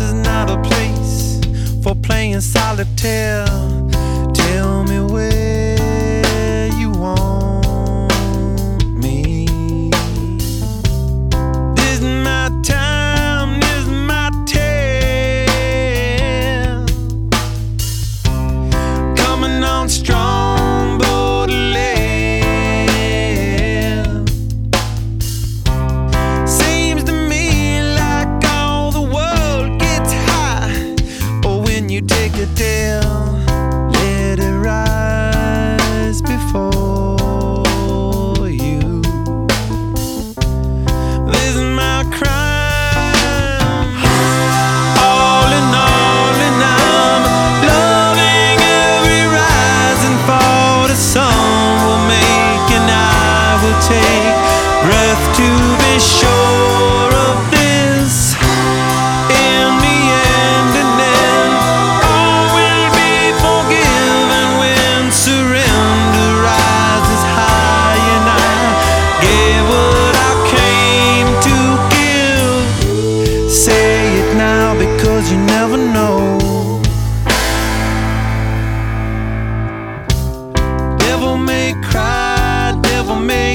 is not a place for playing solitaire. Tell me where you want me. This is my time, this is my tale. Coming on strong, Baudelaire. Seems to me like all the world gets high, or when you take a dare, let it rise before you. This is my crime. All in all, and I'm loving every rise and fall. The sun will make and I will take breath to be sure of this. In the end, and then all will be forgiven when surrender rises high, and I gave what I came to give. Say it now, because you never know. Devil may cry, devil may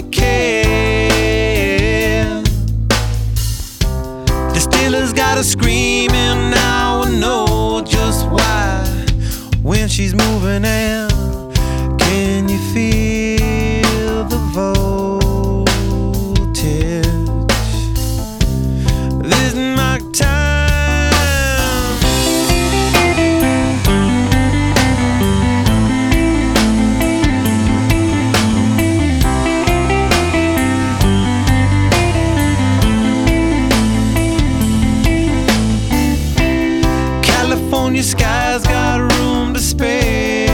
care. The Steelers got her screaming, now I know just why. When she's moving in, can you feel the voltage? This is my time. California skies got room to spare.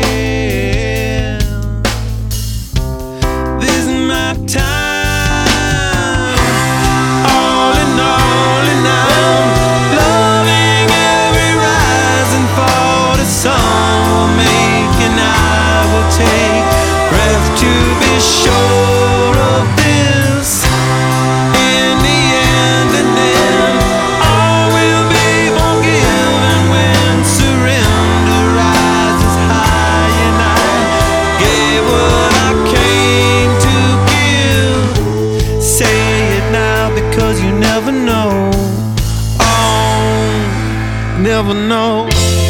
This is my time. All in all, and I'm loving every rise and fall. The sun will make and I will take breath to be sure of this. In the end, and then all will be forgiven when surrender rises high, and I gave what I came to give. Say it now, because you never know. Oh, never know.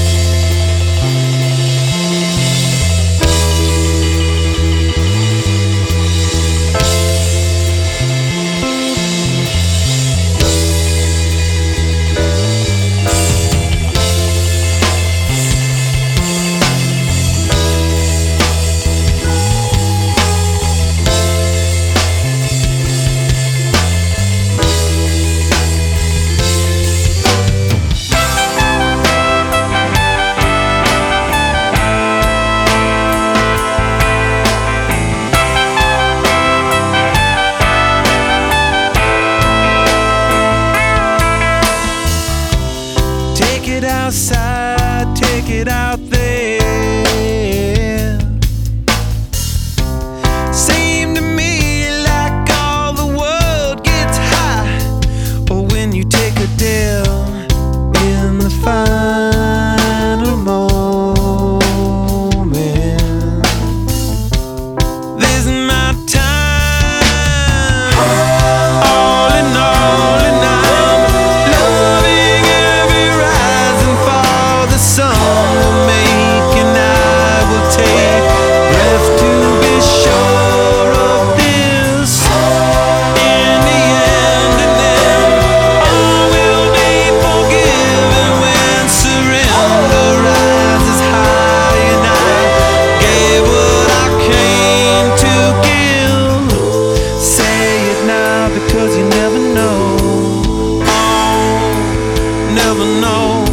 Take it outside, take it out there. Seem to me like all the world gets high, or when you take a dare in the final moment. This is my time. All in all, and I'm loving every rise and fall. The sun will make and I will take breath to be sure of this. In the end, and then all will be forgiven when surrender rises high, and I gave what I came to give. Say it now, because you never know. Oh, never know.